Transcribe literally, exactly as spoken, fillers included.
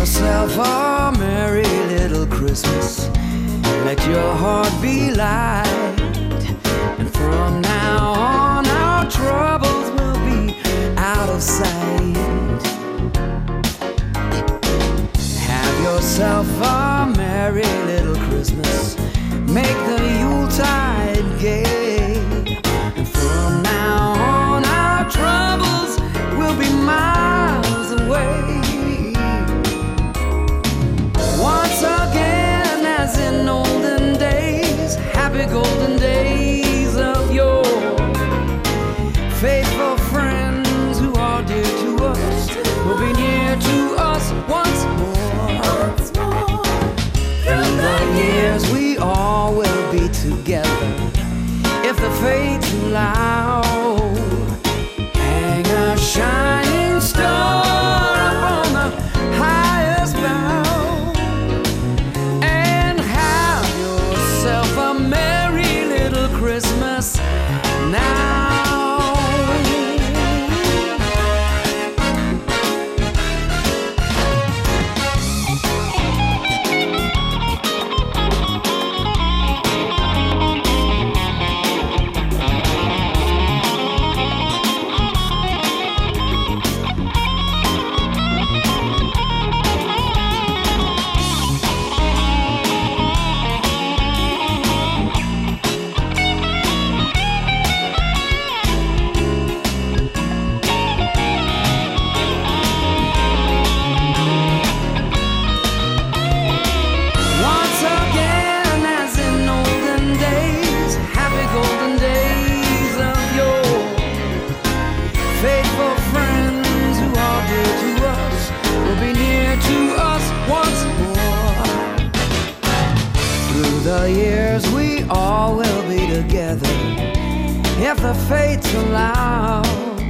yourself a merry little Christmas. Let your heart be light, and from now on our troubles will be out of sight. Have yourself a merry little Christmas. Make the Yuletide gay, and from now on our troubles will be miles away. Once again, as in olden days, happy golden days of yore, faithful friends who are dear to us will be near to us once more. Through the years we all will be together, if the fates allow. Hang a shining star up on the highest bough, and have yourself a merry little Christmas now. Faithful friends who are dear to us will be near to us once more. Through the years we all will be together, if the fates allow.